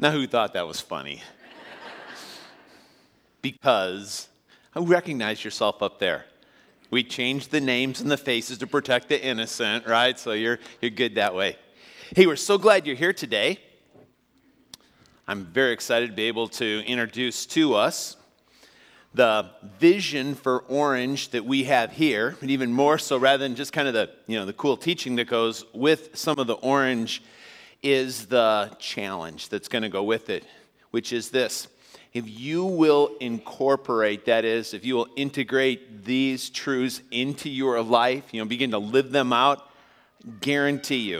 Now, who thought that was funny? Because who recognized yourself up there? We changed the names and the faces to protect the innocent, right? So you're good that way. Hey, we're so glad you're here today. I'm very excited to be able to introduce to us the vision for Orange that we have here, and even more so, rather than just kind of the cool teaching that goes with some of the Orange, is the challenge that's going to go with it, which is this. If you will incorporate, that is, if you will integrate these truths into your life, begin to live them out, guarantee,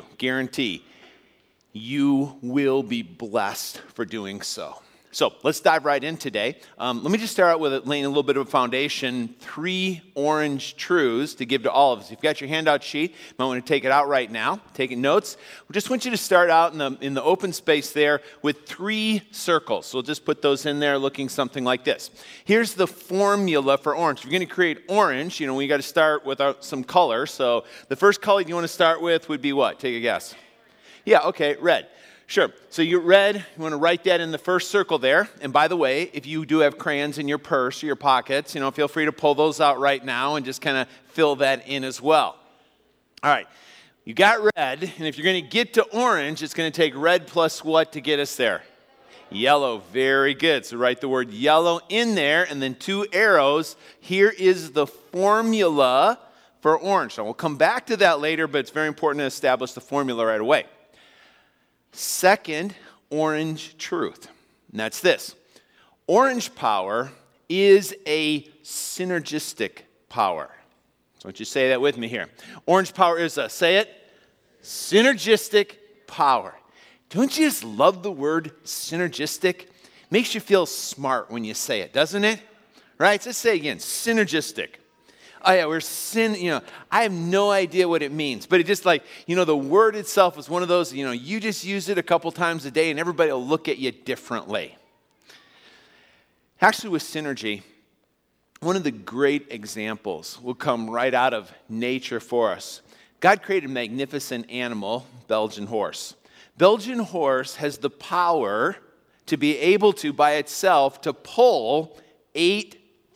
you will be blessed for doing so. So let's dive right in today. Let me just start out with laying a little bit of a foundation, 3 orange truths to give to all of us. If you've got your handout sheet, you might want to take it out right now, taking notes. We just want you to start out in the open space there with 3 circles. So we'll just put those in there looking something like this. Here's the formula for orange. If you're going to create orange, we got to start with some color. So the first color you want to start with would be what? Take a guess. Yeah, okay, red. Sure. So you're red. You want to write that in the first circle there. And by the way, if you do have crayons in your purse or your pockets, feel free to pull those out right now and just kind of fill that in as well. All right. You got red. And if you're going to get to orange, it's going to take red plus what to get us there? Yellow. Very good. So write the word yellow in there and then 2 arrows. Here is the formula for orange. Now, we'll come back to that later, but it's very important to establish the formula right away. Second orange truth, and that's this. Orange power is a synergistic power. So I want you to say that with me here. Orange power is say it, synergistic power. Don't you just love the word synergistic? Makes you feel smart when you say it, doesn't it? Right? Let's say it again, synergistic. Oh yeah, I have no idea what it means, but it just the word itself is one of those, you just use it a couple times a day and everybody will look at you differently. Actually, with synergy, one of the great examples will come right out of nature for us. God created a magnificent animal, Belgian horse. Belgian horse has the power to be able to, by itself, to pull 8,000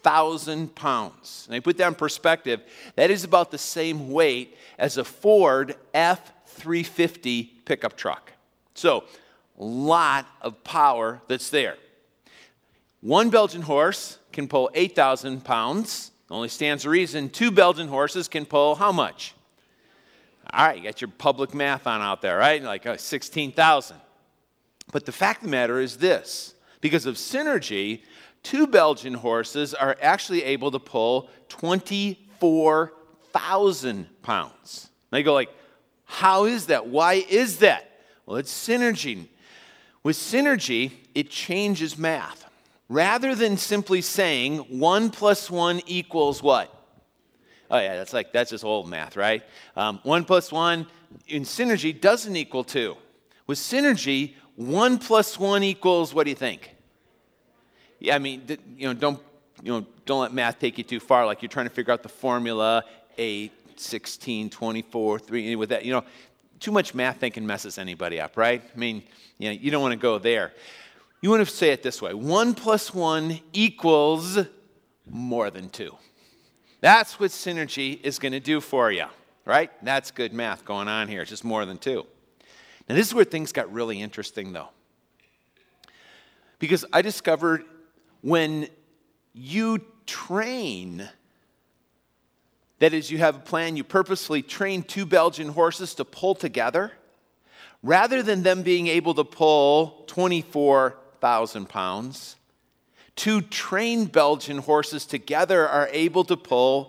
pounds. And I put that in perspective, that is about the same weight as a Ford F-350 pickup truck. So, a lot of power that's there. One Belgian horse can pull 8,000 pounds. Only stands to reason 2 Belgian horses can pull how much? All right, you got your public math on out there, right? 16,000. But the fact of the matter is this. Because of synergy, 2 Belgian horses are actually able to pull 24,000 pounds. Now you go how is that? Why is that? Well, it's synergy. With synergy, it changes math. Rather than simply saying 1 + 1 equals what? Oh yeah, that's just old math, right? 1 + 1 in synergy doesn't equal 2. With synergy, 1 + 1 equals, what do you think? Yeah, don't let math take you too far. Like you're trying to figure out the formula, 8, 16, 24, 3. With that, too much math thinking messes anybody up, right? You don't want to go there. You want to say it this way: 1 + 1 equals more than 2. That's what synergy is going to do for you, right? That's good math going on here. It's just more than 2. Now, this is where things got really interesting, though, because I discovered when you train, that is, you have a plan, you purposefully train 2 Belgian horses to pull together, rather than them being able to pull 24,000 pounds, 2 trained Belgian horses together are able to pull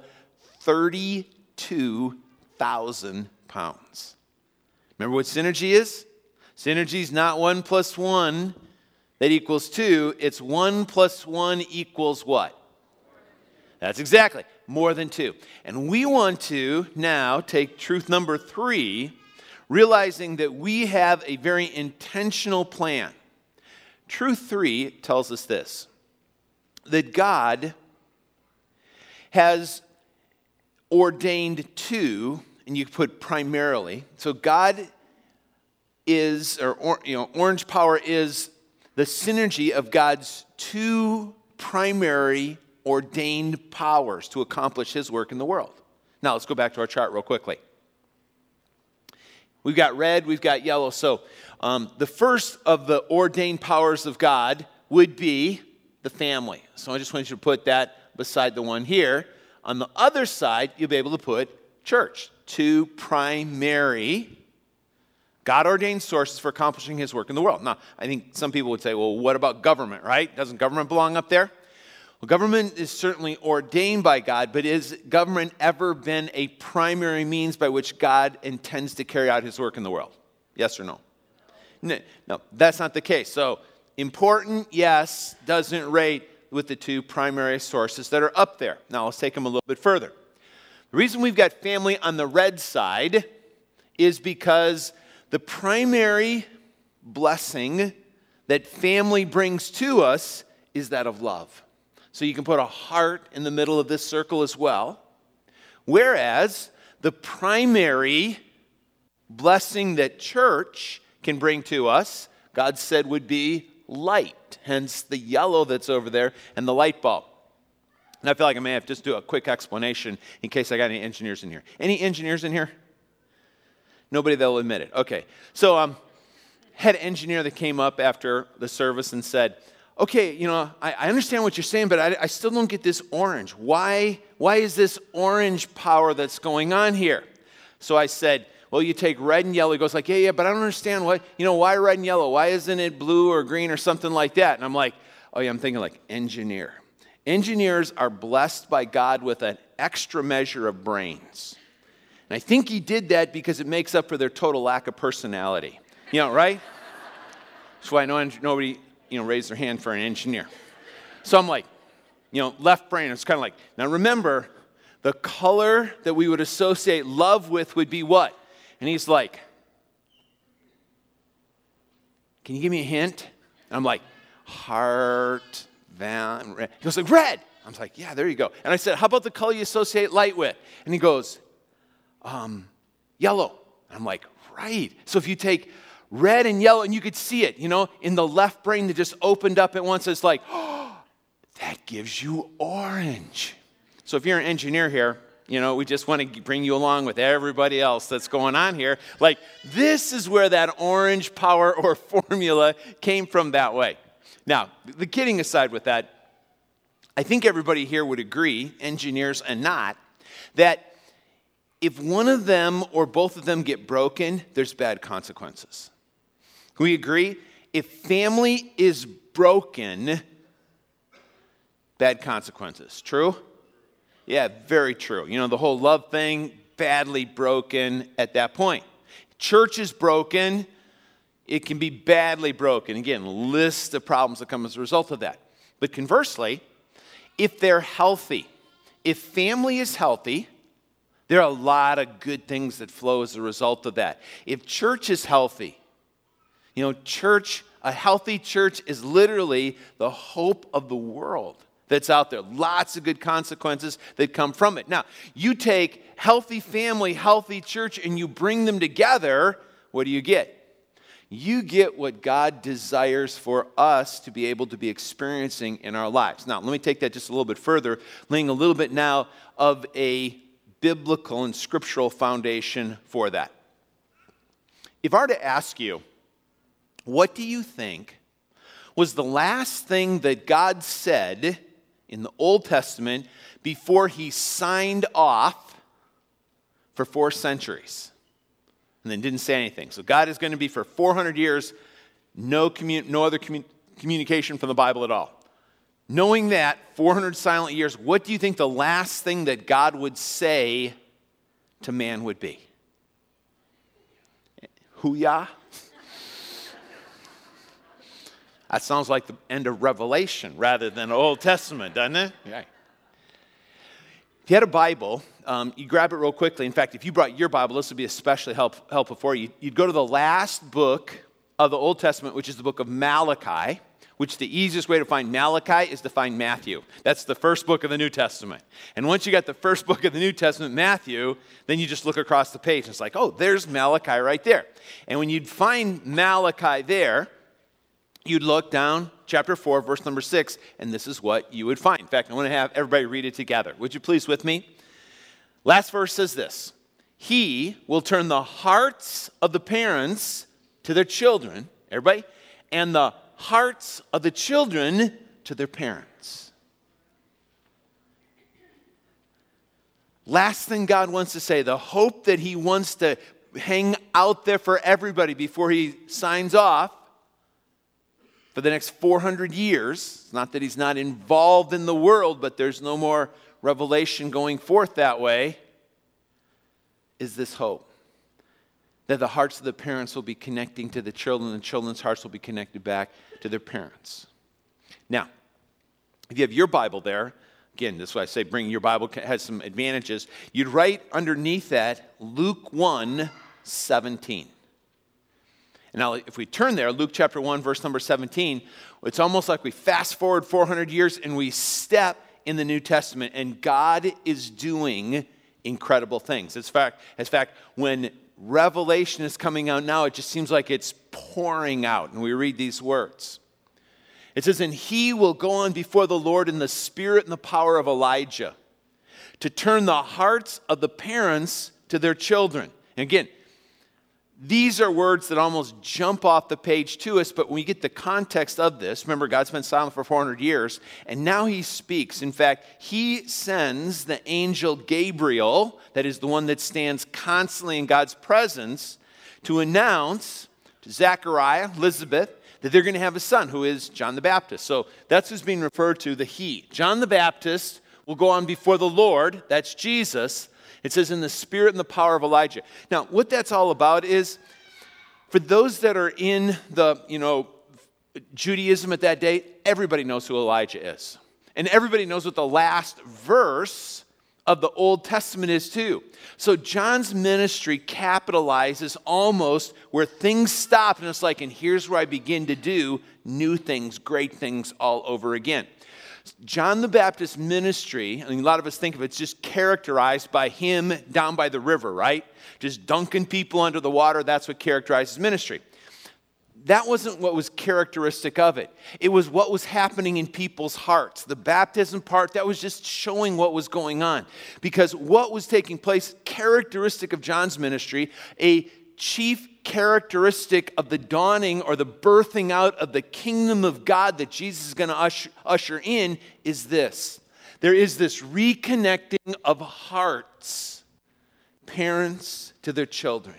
32,000 pounds. Remember what synergy is? Synergy is not 1 + 1 that equals 2. It's 1 + 1 equals what? That's exactly, more than 2. And we want to now take truth number 3, realizing that we have a very intentional plan. Truth 3 tells us this, that God has ordained 2, and you put primarily, so God is, orange power is the synergy of God's two primary ordained powers to accomplish his work in the world. Now, let's go back to our chart real quickly. We've got red, we've got yellow. So the first of the ordained powers of God would be the family. So I just want you to put that beside the one here. On the other side, you'll be able to put church. Two primary God-ordained sources for accomplishing his work in the world. Now, I think some people would say, well, what about government, right? Doesn't government belong up there? Well, government is certainly ordained by God, but has government ever been a primary means by which God intends to carry out his work in the world? Yes or no? No, that's not the case. So, important, yes, doesn't rate with the two primary sources that are up there. Now, let's take them a little bit further. The reason we've got family on the red side is because the primary blessing that family brings to us is that of love. So you can put a heart in the middle of this circle as well. Whereas the primary blessing that church can bring to us, God said would be light. Hence the yellow that's over there and the light bulb. And I feel like I may have to just do a quick explanation in case I got any engineers in here. Any engineers in here? Nobody that'll admit it. Okay. So had an engineer that came up after the service and said, okay, I understand what you're saying, but I still don't get this orange. Why is this orange power that's going on here? So I said, well, you take red and yellow. He goes like, yeah, but I don't understand why red and yellow? Why isn't it blue or green or something like that? And I'm like, oh yeah, I'm thinking like engineer. Engineers are blessed by God with an extra measure of brains. And I think he did that because it makes up for their total lack of personality. Right? That's why nobody raised their hand for an engineer. So I'm like, left brain. It's kind of like, now remember, the color that we would associate love with would be what? And he's like, can you give me a hint? And I'm like, heart, van, red. He goes like, red. I was like, yeah, there you go. And I said, how about the color you associate light with? And he goes, yellow. And I'm like, right. So if you take red and yellow, and you could see it, in the left brain that just opened up at once. It's like, oh, that gives you orange. So if you're an engineer here, we just want to bring you along with everybody else that's going on here. Like, this is where that orange power or formula came from that way. Now, the kidding aside with that, I think everybody here would agree, engineers and not, that if one of them or both of them get broken, there's bad consequences. Can we agree? If family is broken, bad consequences. True? Yeah, very true. The whole love thing, badly broken at that point. Church is broken. It can be badly broken. Again, list of problems that come as a result of that. But conversely, if they're healthy, if family is healthy, there are a lot of good things that flow as a result of that. If church is healthy, a healthy church is literally the hope of the world that's out there. Lots of good consequences that come from it. Now, you take healthy family, healthy church, and you bring them together, what do you get? You get what God desires for us to be able to be experiencing in our lives. Now, let me take that just a little bit further, laying a little bit now of a biblical and scriptural foundation for that. If I were to ask you, what do you think was the last thing that God said in the Old Testament before he signed off for 4 centuries? And then didn't say anything. So God is going to be for 400 years, no other communication from the Bible at all. Knowing that, 400 silent years, what do you think the last thing that God would say to man would be? Hoo-yah? That sounds like the end of Revelation rather than Old Testament, doesn't it? Yeah. If you had a Bible, you grab it real quickly. In fact, if you brought your Bible, this would be especially helpful for you. You'd go to the last book of the Old Testament, which is the book of Malachi, which the easiest way to find Malachi is to find Matthew. That's the first book of the New Testament. And once you got the first book of the New Testament, Matthew, then you just look across the page. And it's like, oh, there's Malachi right there. And when you'd find Malachi there, you'd look down, chapter 4, verse number 6, and this is what you would find. In fact, I want to have everybody read it together. Would you please with me? Last verse says this: He will turn the hearts of the parents to their children, everybody, and the hearts of the children to their parents. Last thing God wants to say, the hope that he wants to hang out there for everybody before he signs off for the next 400 years. It's not that he's not involved in the world, but there's no more revelation going forth that way, is this hope. That the hearts of the parents will be connecting to the children, and the children's hearts will be connected back to their parents. Now, if you have your Bible there, again, this is why I say bring your Bible, has some advantages. You'd write underneath that Luke 1:17. And now, if we turn there, Luke chapter 1, verse number 17, it's almost like we fast forward 400 years and we step in the New Testament, and God is doing incredible things. In fact, when Revelation is coming out now, it just seems like it's pouring out. And we read these words. It says, and he will go on before the Lord in the spirit and the power of Elijah, to turn the hearts of the parents to their children. And again, these are words that almost jump off the page to us, but when we get the context of this, remember, God's been silent for 400 years, and now he speaks. In fact, he sends the angel Gabriel, that is the one that stands constantly in God's presence, to announce to Zechariah, Elizabeth, that they're going to have a son who is John the Baptist. So that's who's being referred to, the he. John the Baptist will go on before the Lord, that's Jesus. It says in the spirit and the power of Elijah. Now, what that's all about is, for those that are in the, Judaism at that day, everybody knows who Elijah is. And everybody knows what the last verse of the Old Testament is too. So John's ministry capitalizes almost where things stop, and it's like, and here's where I begin to do new things, great things all over again. John the Baptist's ministry, a lot of us think of it's just characterized by him down by the river, right? Just dunking people under the water, that's what characterizes ministry. That wasn't what was characteristic of it. It was what was happening in people's hearts. The baptism part, that was just showing what was going on. Because what was taking place, characteristic of John's ministry, a chief characteristic of the dawning or the birthing out of the kingdom of God that Jesus is going to usher in, is this. There is this reconnecting of hearts. Parents to their children.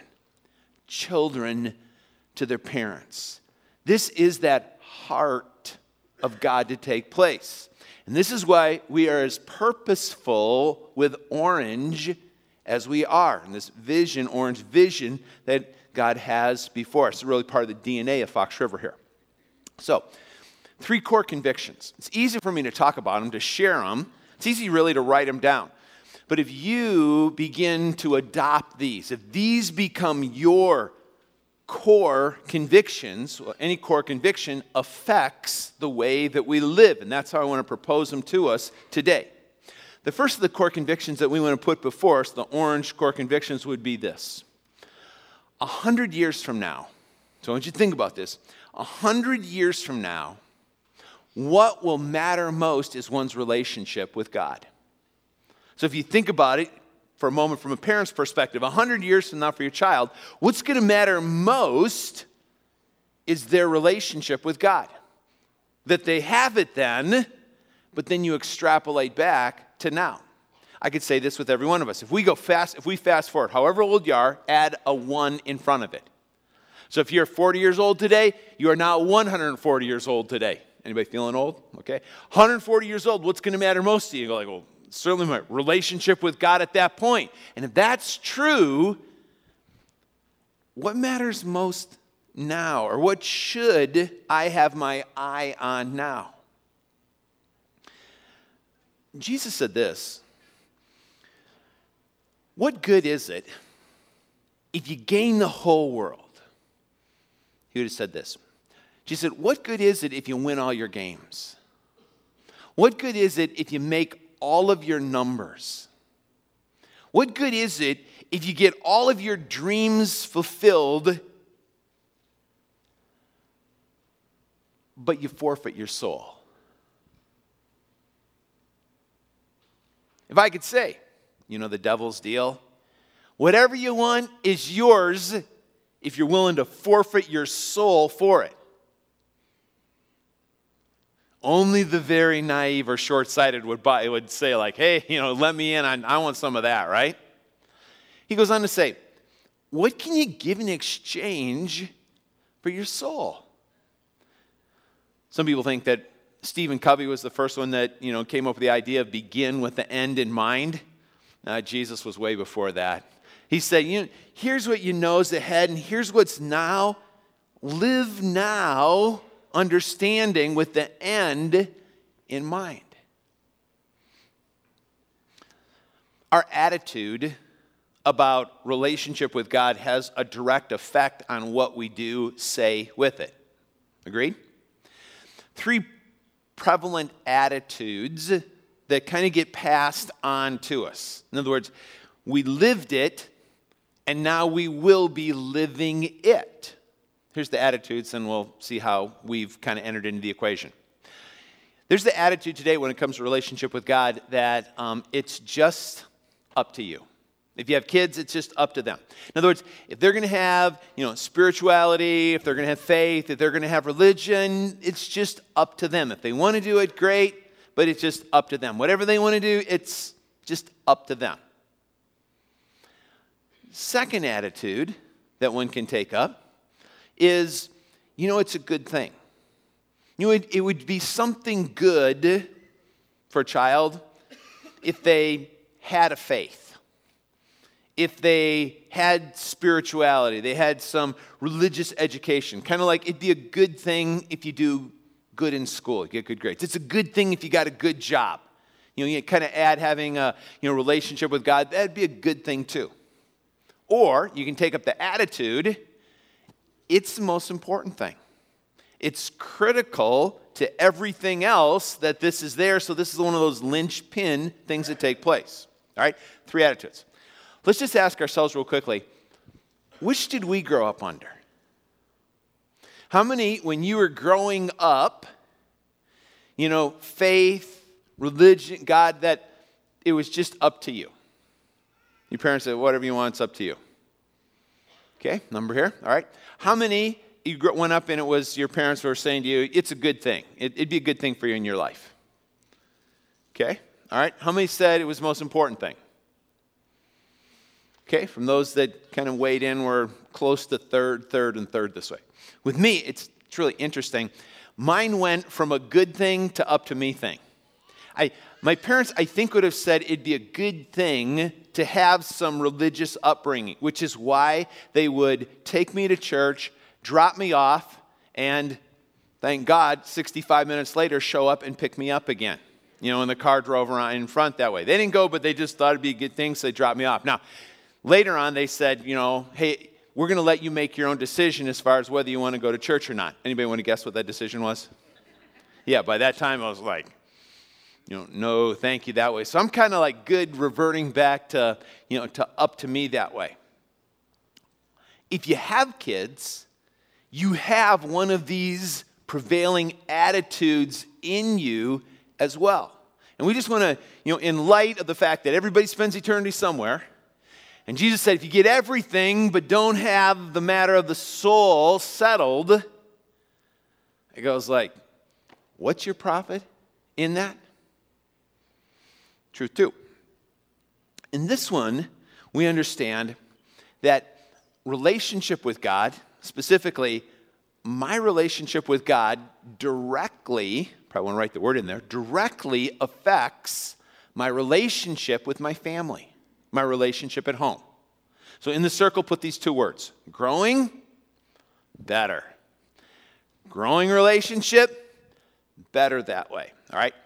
Children to their parents. This is that heart of God to take place. And this is why we are as purposeful with Orange as we are. And this vision, Orange vision, that God has before us. It's really part of the DNA of Fox River here. So, 3 core convictions. It's easy for me to talk about them, to share them. It's easy really to write them down. But if you begin to adopt these, if these become your core convictions, well, any core conviction affects the way that we live. And that's how I want to propose them to us today. The first of the core convictions that we want to put before us, the orange core convictions, would be this. 100 years from now, so I want you to think about this. 100 years from now, what will matter most is one's relationship with God. So if you think about it for a moment from a parent's perspective, 100 years from now for your child, what's going to matter most is their relationship with God. That they have it then, but then you extrapolate back to now. I could say this with every one of us. If we fast forward, however old you are, add a 1 in front of it. So if you're 40 years old today, you are now 140 years old today. Anybody feeling old? Okay. 140 years old, what's going to matter most to you? You go like, well, certainly my relationship with God at that point. And if that's true, what matters most now? Or what should I have my eye on now? Jesus said this. What good is it if you gain the whole world? He would have said this. Jesus said, what good is it if you win all your games? What good is it if you make all of your numbers? What good is it if you get all of your dreams fulfilled, but you forfeit your soul. If I could say, you know the devil's deal? Whatever you want is yours if you're willing to forfeit your soul for it. Only the very naive or short-sighted would say like, hey, let me in, I want some of that, right? He goes on to say, what can you give in exchange for your soul? Some people think that Stephen Covey was the first one that, came up with the idea of begin with the end in mind. Jesus was way before that. He said, here's what you know is ahead, and here's what's now. Live now, understanding with the end in mind. Our attitude about relationship with God has a direct effect on what we do, say with it. Agreed? 3 prevalent attitudes that kind of get passed on to us. In other words, we lived it, and now we will be living it. Here's the attitudes, and we'll see how we've kind of entered into the equation. There's the attitude today when it comes to relationship with God that it's just up to you. If you have kids, it's just up to them. In other words, if they're going to have, spirituality, if they're going to have faith, if they're going to have religion, it's just up to them. If they want to do it, great, but it's just up to them. Whatever they want to do, it's just up to them. Second attitude that one can take up is, it's a good thing. It would be something good for a child if they had a faith. If they had spirituality, they had some religious education. Kind of like it'd be a good thing if you do good in school, you get good grades. It's a good thing if you got a good job. You kind of add having a relationship with God, that'd be a good thing too. Or you can take up the attitude, it's the most important thing. It's critical to everything else that this is there, so this is one of those linchpin things that take place. All right, 3 attitudes. Let's just ask ourselves real quickly, which did we grow up under? How many, when you were growing up, faith, religion, God, that it was just up to you? Your parents said, whatever you want, it's up to you. Okay, number here, all right. How many you went up and it was your parents were saying to you, it's a good thing. It'd be a good thing for you in your life. Okay, all right. How many said it was the most important thing? Okay, from those that kind of weighed in, we're close to third, and third this way. With me, it's really interesting. Mine went from a good thing to up to me thing. My parents, I think, would have said it'd be a good thing to have some religious upbringing, which is why they would take me to church, drop me off, and thank God, 65 minutes later, show up and pick me up again. And the car drove around in front that way. They didn't go, but they just thought it'd be a good thing, so they dropped me off. Now, later on, they said, hey, we're going to let you make your own decision as far as whether you want to go to church or not. Anybody want to guess what that decision was? Yeah, by that time, I was like, no, thank you that way. So I'm kind of like good reverting back to, to up to me that way. If you have kids, you have one of these prevailing attitudes in you as well. And we just want to, in light of the fact that everybody spends eternity somewhere, and Jesus said, if you get everything but don't have the matter of the soul settled, it goes like, what's your profit in that? Truth too. In this one, we understand that relationship with God, specifically my relationship with God directly, probably want to write the word in there, directly affects my relationship with my family, my relationship at home. So in the circle, put these 2 words. Growing, better. Growing relationship, better that way. All right?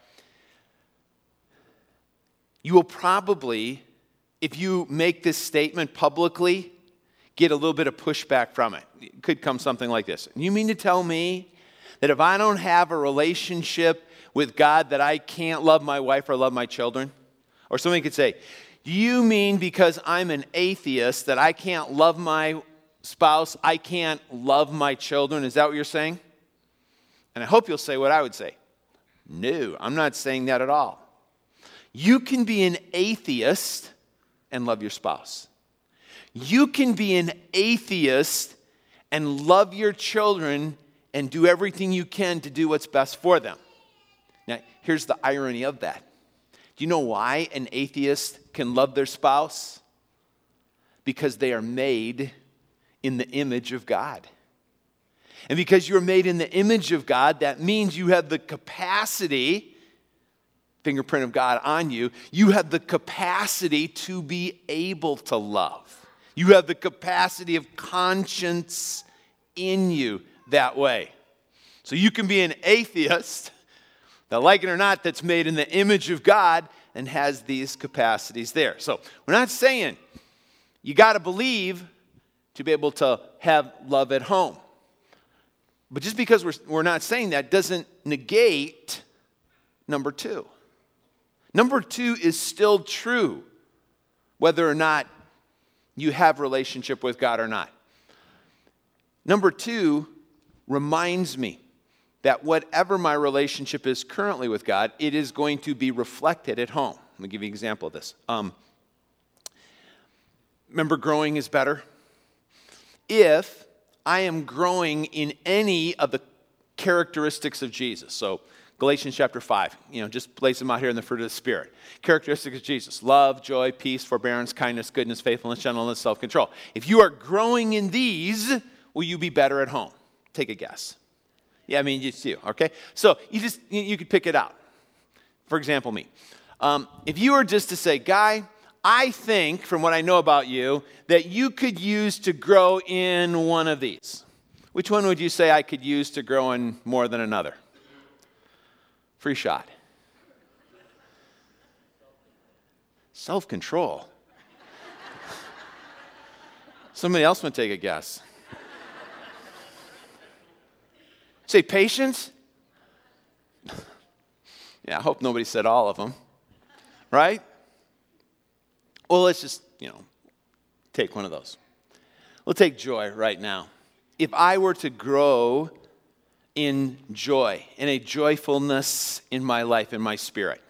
You will probably, if you make this statement publicly, get a little bit of pushback from it. It could come something like this. You mean to tell me that if I don't have a relationship with God that I can't love my wife or love my children? Or somebody could say, do you mean because I'm an atheist that I can't love my spouse, I can't love my children? Is that what you're saying? And I hope you'll say what I would say. No, I'm not saying that at all. You can be an atheist and love your spouse. You can be an atheist and love your children and do everything you can to do what's best for them. Now, here's the irony of that. Do you know why an atheist can love their spouse? Because they are made in the image of God. And because you're made in the image of God, that means you have the capacity, fingerprint of God on you, you have the capacity to be able to love. You have the capacity of conscience in you that way. So you can be an atheist, that like it or not, that's made in the image of God and has these capacities there. So we're not saying you got to believe to be able to have love at home. But just because we're not saying that doesn't negate number two. Number two is still true, whether or not you have relationship with God or not. Number two reminds me that whatever my relationship is currently with God, it is going to be reflected at home. Let me give you an example of this. Remember, growing is better? If I am growing in any of the characteristics of Jesus, so Galatians chapter 5, just place them out here in the fruit of the Spirit. Characteristics of Jesus: love, joy, peace, forbearance, kindness, goodness, faithfulness, gentleness, self-control. If you are growing in these, will you be better at home? Take a guess. Yeah, I mean, you do, okay? So you could pick it out. For example, me. If you were just to say, Guy, I think, from what I know about you, that you could use to grow in one of these. Which one would you say I could use to grow in more than another? Free shot. Self-control. Somebody else would take a guess. Say patience? Yeah, I hope nobody said all of them. Right? Well, let's just, take one of those. We'll take joy right now. If I were to grow in joy, in a joyfulness in my life, in my spirit,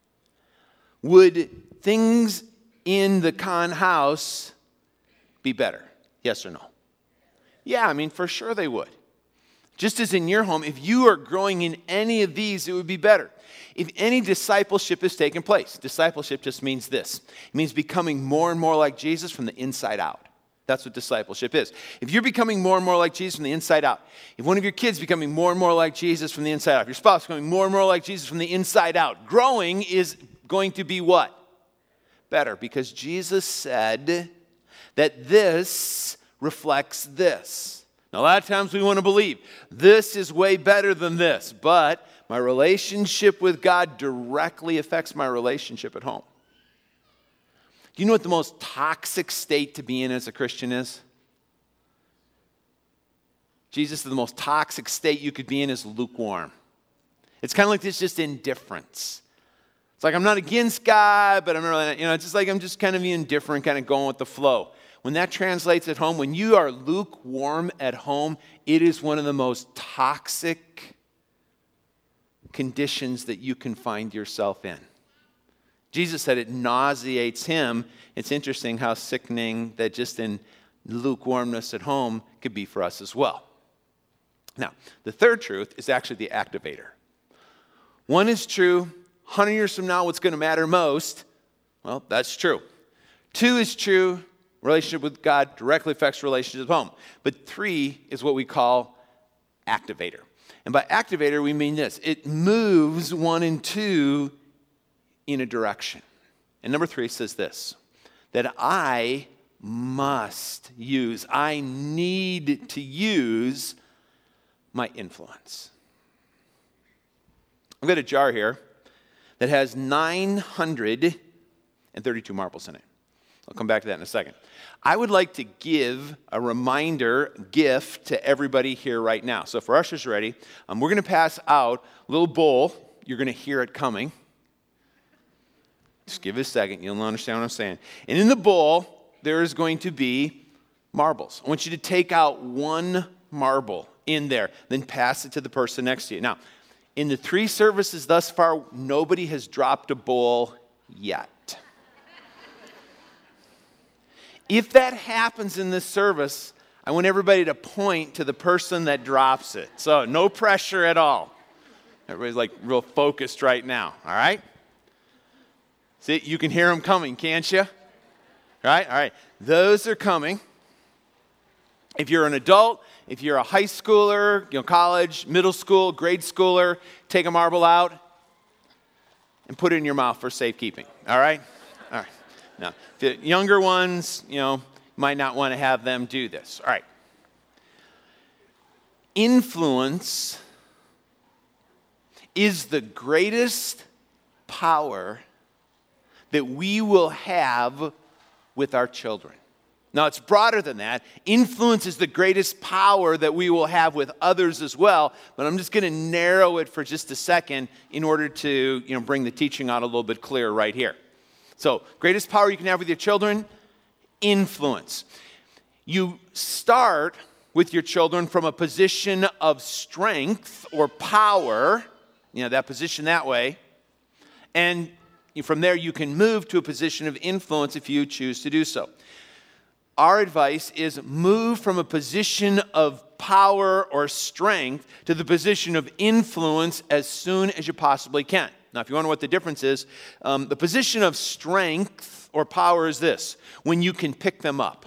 would things in the Kahn house be better? Yes or no? Yeah, for sure they would. Just as in your home, if you are growing in any of these, it would be better. If any discipleship is taking place, discipleship just means this. It means becoming more and more like Jesus from the inside out. That's what discipleship is. If you're becoming more and more like Jesus from the inside out, if one of your kids becoming more and more like Jesus from the inside out, if your spouse becoming more and more like Jesus from the inside out, growing is going to be what? Better, because Jesus said that this reflects this. Now, a lot of times we want to believe this is way better than this, but my relationship with God directly affects my relationship at home. Do you know what the most toxic state to be in as a Christian is? Jesus said the most toxic state you could be in is lukewarm. It's kind of like this just indifference. It's like I'm not against God, but I'm really, it's just like I'm just kind of indifferent, kind of going with the flow. When that translates at home, when you are lukewarm at home, it is one of the most toxic conditions that you can find yourself in. Jesus said it nauseates him. It's interesting how sickening that just in lukewarmness at home could be for us as well. Now, the third truth is actually the activator. One is true. 100 years from now, what's going to matter most? Well, that's true. Two is true. Relationship with God directly affects relationships at home. But three is what we call activator. And by activator, we mean this. It moves one and two in a direction. And number three says this, that I need to use my influence. I've got a jar here that has 932 marbles in it. I'll come back to that in a second. I would like to give a reminder gift to everybody here right now. So if our ushers are ready, we're going to pass out a little bowl. You're going to hear it coming. Just give it a second. You'll understand what I'm saying. And in the bowl, there is going to be marbles. I want you to take out one marble in there. Then pass it to the person next to you. Now, in the 3 services thus far, nobody has dropped a bowl yet. If that happens in this service, I want everybody to point to the person that drops it. So no pressure at all. Everybody's like real focused right now, all right? See, you can hear them coming, can't you? Right? All right. Those are coming. If you're an adult, if you're a high schooler, college, middle school, grade schooler, take a marble out and put it in your mouth for safekeeping, all right? All right. Now, the younger ones, might not want to have them do this. All right. Influence is the greatest power that we will have with our children. Now, it's broader than that. Influence is the greatest power that we will have with others as well, but I'm just going to narrow it for just a second in order to, bring the teaching out a little bit clearer right here. So, greatest power you can have with your children, influence. You start with your children from a position of strength or power, that position that way, and from there you can move to a position of influence if you choose to do so. Our advice is move from a position of power or strength to the position of influence as soon as you possibly can. Now, if you wonder what the difference is, the position of strength or power is this: when you can pick them up.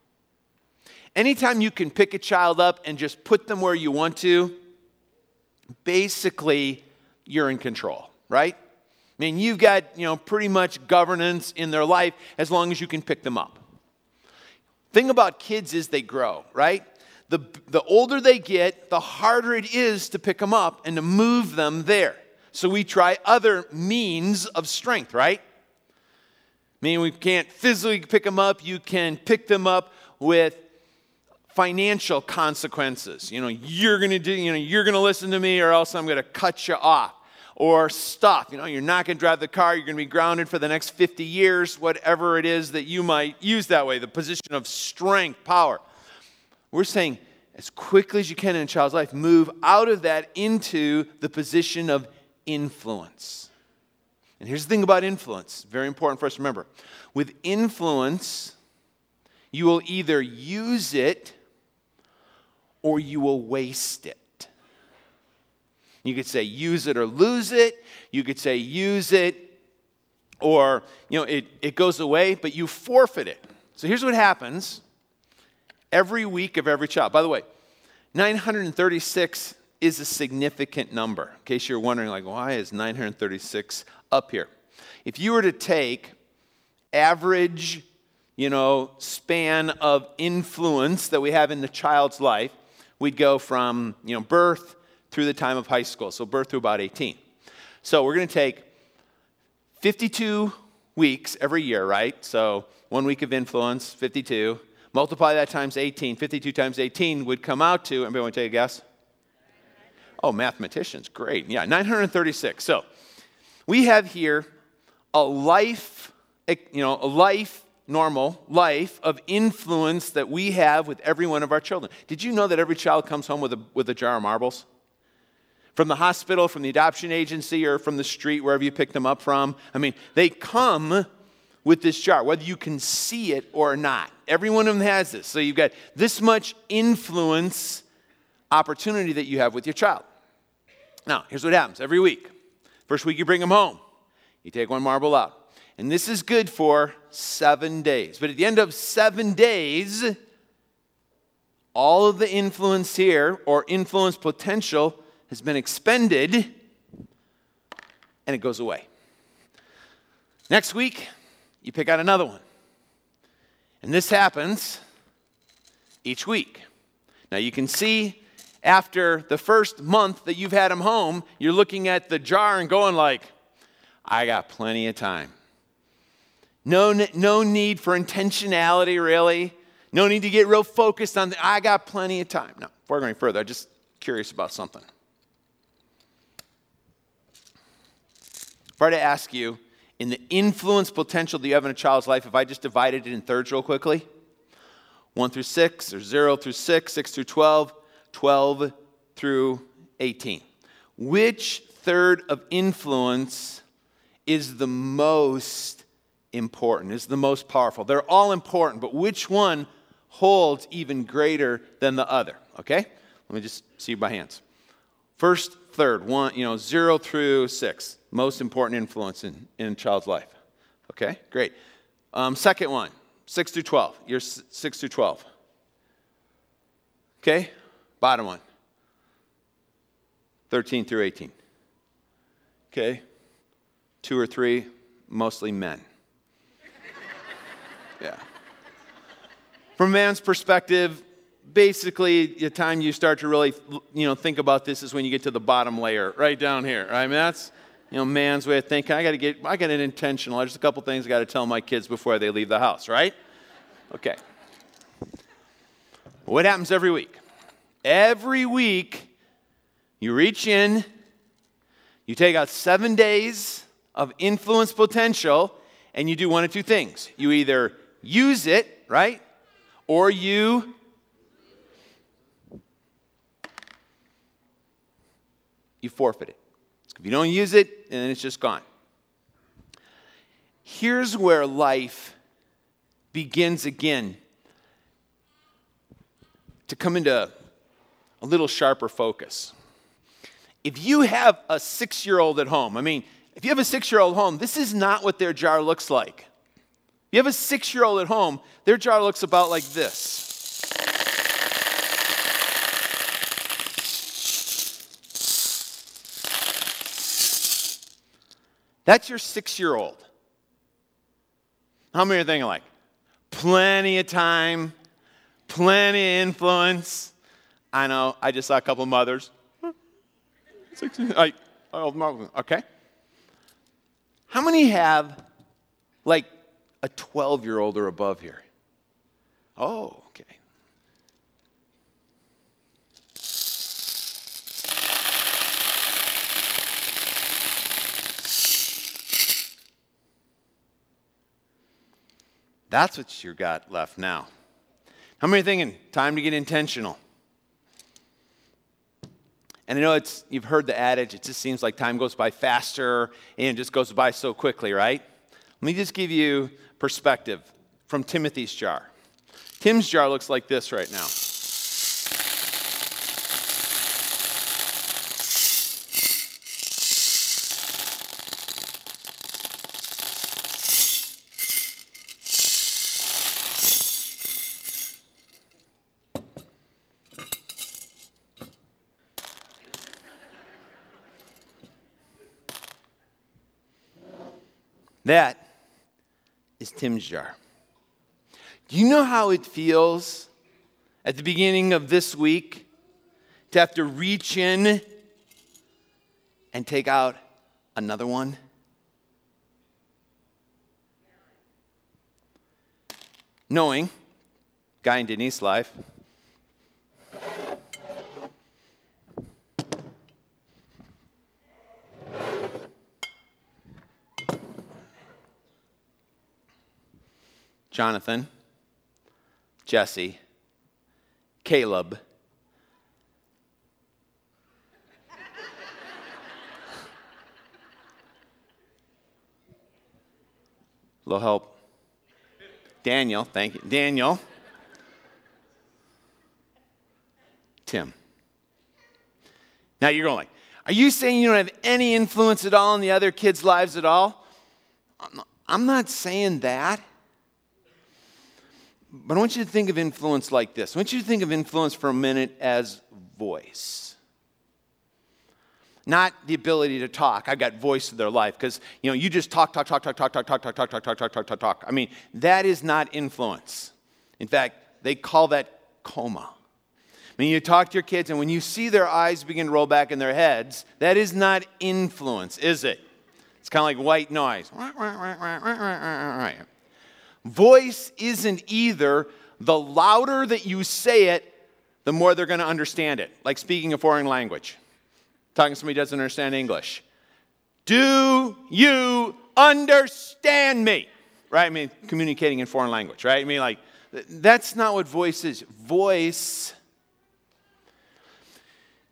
Anytime you can pick a child up and just put them where you want to, basically you're in control, right? I mean, you've got, pretty much governance in their life as long as you can pick them up. Thing about kids is they grow, right? The older they get, the harder it is to pick them up and to move them there. So we try other means of strength, right? I mean, we can't physically pick them up. You can pick them up with financial consequences. You're going to listen to me or else I'm going to cut you off. Or stuff, you're not going to drive the car. You're going to be grounded for the next 50 years, whatever it is that you might use that way, the position of strength, power. We're saying as quickly as you can in a child's life, move out of that into the position of influence. And here's the thing about influence, very important for us to remember. With influence, you will either use it or you will waste it. You could say use it or lose it. You could say use it or, it goes away, but you forfeit it. So here's what happens every week of every child. By the way, 936 is a significant number. In case you're wondering, why is 936 up here? If you were to take average, span of influence that we have in the child's life, we'd go from, birth through the time of high school, so birth through about 18. So we're going to take 52 weeks every year, right? So 1 week of influence, 52. Multiply that times 18. 52 times 18 would come out to, anybody want to take a guess? Oh, mathematicians, great. Yeah, 936. So we have here a normal life of influence that we have with every one of our children. Did you know that every child comes home with a jar of marbles? From the hospital, from the adoption agency, or from the street, wherever you pick them up from. I mean, they come with this jar, whether you can see it or not. Every one of them has this. So you've got this much influence opportunity that you have with your child. Now, here's what happens every week. First week you bring them home. You take one marble out. And this is good for 7 days. But at the end of 7 days, all of the influence here, or influence potential, has been expended, and it goes away. Next week, you pick out another one. And this happens each week. Now you can see after the first month that you've had them home, you're looking at the jar and going I got plenty of time. No need for intentionality, really. No need to get real focused on I got plenty of time. Now, before going further, I'm just curious about something. If I were to ask you, in the influence potential that you have in a child's life, if I just divided it in thirds real quickly, 1 through 6, or 0 through 6, 6 through 12, 12 through 18. Which third of influence is the most important, is the most powerful? They're all important, but which one holds even greater than the other? Okay? Let me just see by hands. First third, 0 through 6. Most important influence in a child's life. Okay, great. Second one, 6 through 12. You're 6 through 12. Okay, bottom one, 13 through 18. Okay, 2 or 3, mostly men. Yeah. From a man's perspective, basically, the time you start to really, think about this is when you get to the bottom layer, right down here. Right? I mean, that's, man's way of thinking. I got it intentional. There's a couple things I got to tell my kids before they leave the house, right? Okay. What happens every week? Every week, you reach in, you take out 7 days of influence potential, and you do one of two things. You either use it, right? Or you forfeit it. If you don't use it, then it's just gone. Here's where life begins again to come into a little sharper focus. If you have a 6-year-old at home, if you have a 6-year-old home, this is not what their jar looks like. If you have a 6-year-old at home, their jar looks about like this. That's your 6-year-old. How many are thinking like, plenty of time, plenty of influence? I know, I just saw a couple of mothers. Okay. How many have like a 12-year-old or above here? Oh, okay. That's what you got left now. How many are thinking, time to get intentional? And I know you've heard the adage, it just seems like time goes by faster and it just goes by so quickly, right? Let me just give you perspective from Timothy's jar. Tim's jar looks like this right now. That is Tim's jar. Do you know how it feels at the beginning of this week to have to reach in and take out another one? Knowing, Guy and Denise's life, Jonathan, Jesse, Caleb, little help, Daniel, thank you, Daniel, Tim. Now you're going like, are you saying you don't have any influence at all in the other kids' lives at all? I'm not saying that. But I want you to think of influence like this. I want you to think of influence for a minute as voice. Not the ability to talk. I've got voice in their life because, you just talk. That is not influence. In fact, they call that coma. You talk to your kids and when you see their eyes begin to roll back in their heads, that is not influence, is it? It's kind of like white noise. Voice isn't either the louder that you say it, the more they're going to understand it. Like speaking a foreign language. Talking to somebody who doesn't understand English. Do you understand me? Right? Communicating in foreign language, right? That's not what voice is. Voice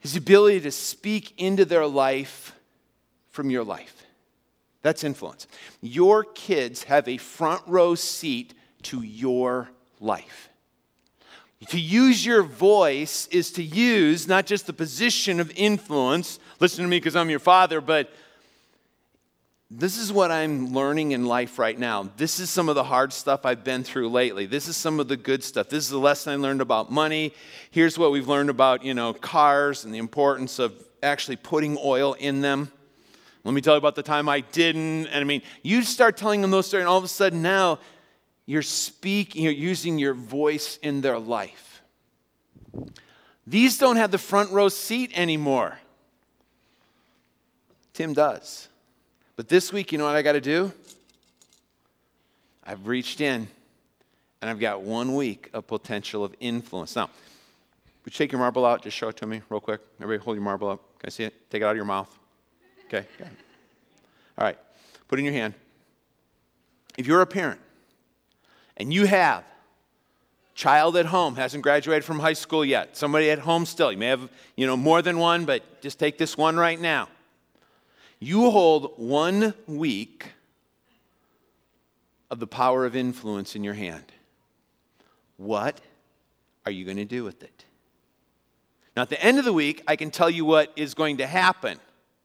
is the ability to speak into their life from your life. That's influence. Your kids have a front row seat to your life. To use your voice is to use not just the position of influence, listen to me because I'm your father, but this is what I'm learning in life right now. This is some of the hard stuff I've been through lately. This is some of the good stuff. This is the lesson I learned about money. Here's what we've learned about, cars and the importance of actually putting oil in them. Let me tell you about the time I didn't. And you start telling them those stories, and all of a sudden now you're speaking, you're using your voice in their life. These don't have the front row seat anymore. Tim does. But this week, you know what I got to do? I've reached in, and I've got 1 week of potential of influence. Now, would you take your marble out? Just show it to me real quick. Everybody hold your marble up. Can I see it? Take it out of your mouth. Okay. All right. Put it in your hand. If you're a parent, and you have a child at home, hasn't graduated from high school yet, somebody at home still, you may have, more than one, but just take this one right now. You hold 1 week of the power of influence in your hand. What are you going to do with it? Now, at the end of the week, I can tell you what is going to happen.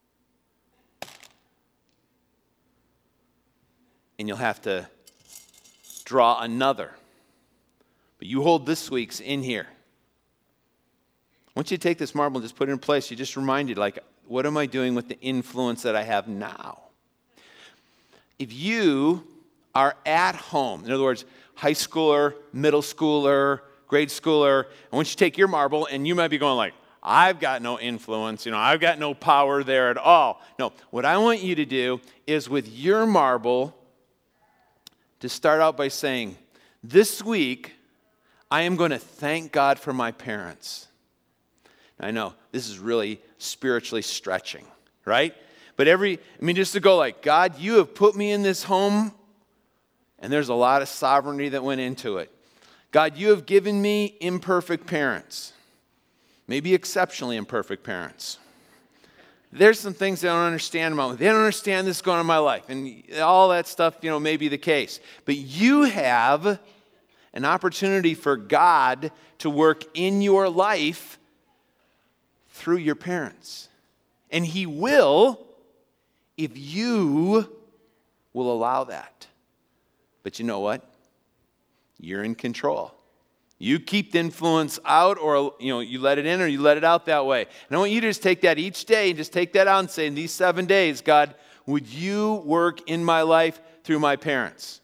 And you'll have to draw another. But you hold this week's in here. Once you take this marble and just put it in place, you just reminded, what am I doing with the influence that I have now? If you are at home, in other words, high schooler, middle schooler, grade schooler, and once you take your marble, and you might be going I've got no influence, I've got no power there at all. No, what I want you to do is with your marble to start out by saying, this week, I am going to thank God for my parents. I know, this is really spiritually stretching, right? But just to go God, you have put me in this home, and there's a lot of sovereignty that went into it. God, you have given me imperfect parents, maybe exceptionally imperfect parents. There's some things they don't understand about me. They don't understand this going on in my life, and all that stuff, may be the case. But you have an opportunity for God to work in your life through your parents. And He will if you will allow that. But you know what? You're in control. You keep the influence out, or you let it in or you let it out that way. And I want you to just take that each day and just take that out and say, in these 7 days, God, would you work in my life through my parents?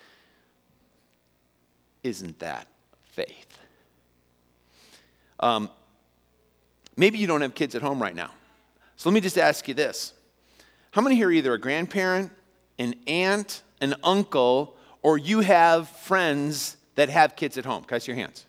Isn't that faith? Maybe you don't have kids at home right now. So let me just ask you this. How many here are either a grandparent, an aunt, an uncle, or you have friends that have kids at home? Can I see your hands?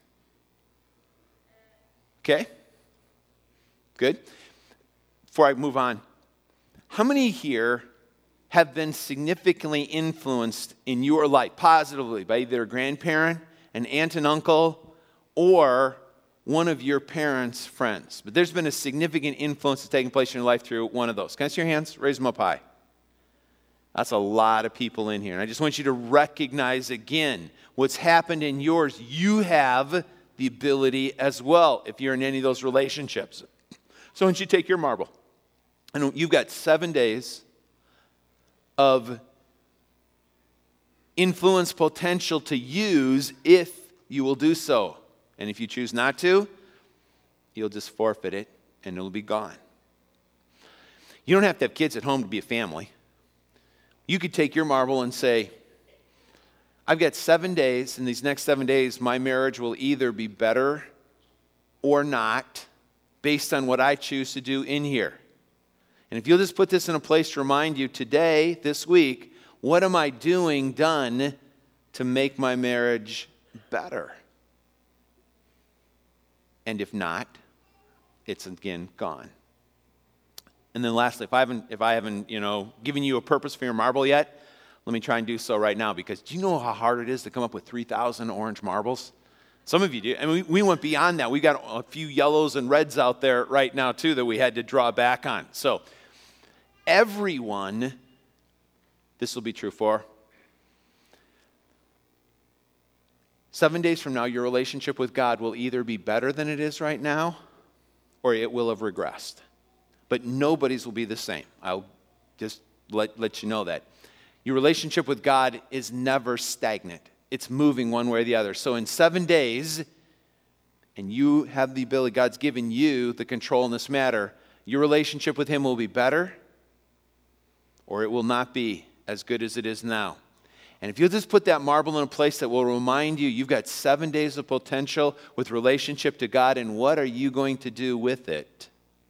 Okay. Good. Before I move on, how many here have been significantly influenced in your life positively by either a grandparent, an aunt and uncle, or one of your parents' friends? But there's been a significant influence that's taken place in your life through one of those. Can I see your hands? Raise them up high. That's a lot of people in here. And I just want you to recognize again what's happened in yours. You have the ability as well if you're in any of those relationships. So once you take your marble, and you've got 7 days of influence potential to use if you will do so. And if you choose not to, you'll just forfeit it and it'll be gone. You don't have to have kids at home to be a family. You could take your marble and say, I've got 7 days. In these next 7 days, my marriage will either be better or not based on what I choose to do in here. And if you'll just put this in a place to remind you today, this week, what am I done to make my marriage better? And if not, it's again gone. And then lastly, if I haven't given you a purpose for your marble yet, let me try and do so right now, because do you know how hard it is to come up with 3,000 orange marbles? Some of you do. I mean, we went beyond that. We got a few yellows and reds out there right now, too, that we had to draw back on. So, everyone, this will be true for. 7 days from now, your relationship with God will either be better than it is right now, or it will have regressed. But nobody's will be the same. I'll just let you know that. Your relationship with God is never stagnant. It's moving one way or the other. So in 7 days, and you have the ability, God's given you the control in this matter, your relationship with Him will be better, or it will not be as good as it is now. And if you'll just put that marble in a place that will remind you, you've got 7 days of potential with relationship to God, and what are you going to do with it?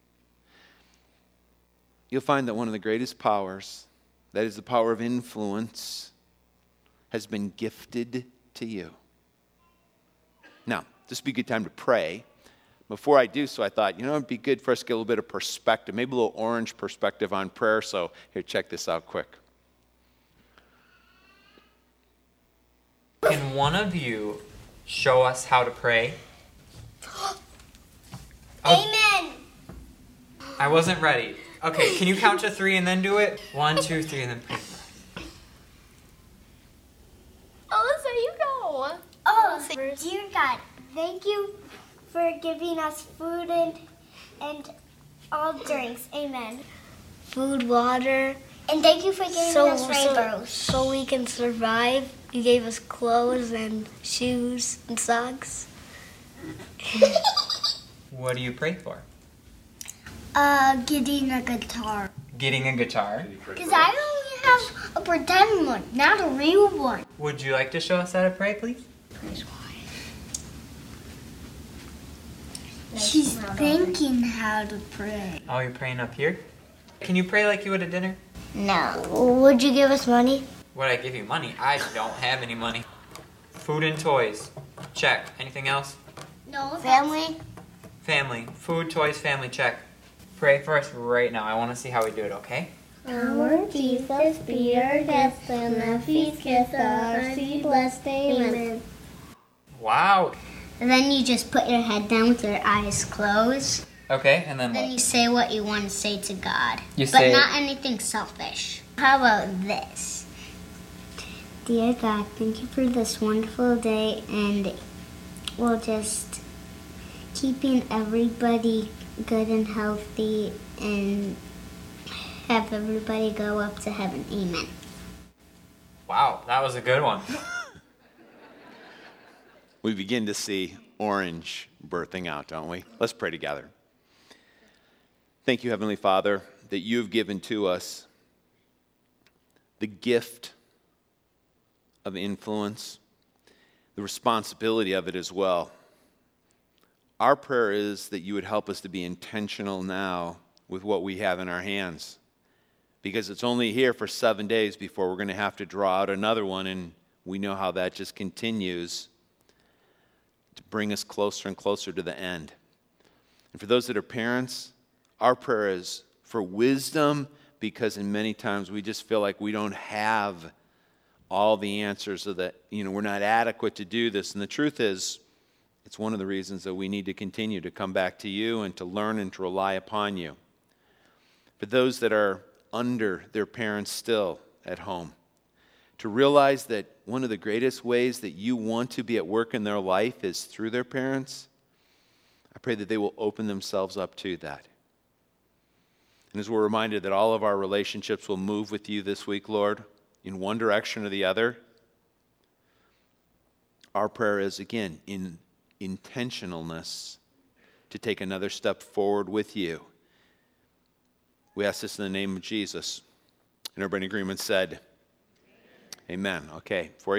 You'll find that one of the greatest powers, that is the power of influence, has been gifted to you. Now, this would be a good time to pray. Before I do so, I thought, it'd be good for us to get a little bit of perspective, maybe a little orange perspective on prayer. So here, check this out quick. Can one of you show us how to pray? Amen. I wasn't ready. Okay, can you count to 3 and then do it? 1, 2, 3, and then pray. Alyssa, you go. Oh, dear God, thank you for giving us food and all drinks. Amen. Food, water. And thank you for giving us rainbows. So we can survive. You gave us clothes and shoes and socks. What do you pray for? Getting a guitar. Getting a guitar. Because I only have a pretend one, not a real one. Would you like to show us how to pray, please? She's thinking how to pray. Oh, you're praying up here? Can you pray like you would at dinner? No. Would you give us money? Would I give you money? I don't have any money. Food and toys. Check. Anything else? No. Family? Family. Food, toys, family. Check. Pray for us right now. I want to see how we do it, okay? Our Jesus, be our guest, and the feast kiss our seed blessed. Amen. Wow. And then you just put your head down with your eyes closed. Okay, and then Then what? you say what you want to say to God. You but say- not anything selfish. How about this? Dear God, thank you for this wonderful day, and we'll just keeping everybody good and healthy and have everybody go up to heaven. Amen. Wow, that was a good one. We begin to see orange birthing out, don't we? Let's pray together. Thank you, Heavenly Father, that you have given to us the gift of influence, the responsibility of it as well. Our prayer is that you would help us to be intentional now with what we have in our hands, because it's only here for 7 days before we're going to have to draw out another one, and we know how that just continues to bring us closer and closer to the end. And for those that are parents, our prayer is for wisdom, because in many times we just feel like we don't have all the answers, so that we're not adequate to do this. And the truth is, it's one of the reasons that we need to continue to come back to you and to learn and to rely upon you. For those that are under their parents still at home, to realize that one of the greatest ways that you want to be at work in their life is through their parents, I pray that they will open themselves up to that. And as we're reminded that all of our relationships will move with you this week, Lord, in one direction or the other, our prayer is, again, in intentionalness to take another step forward with you. We ask this in the name of Jesus. And everybody in agreement said, Amen. Okay.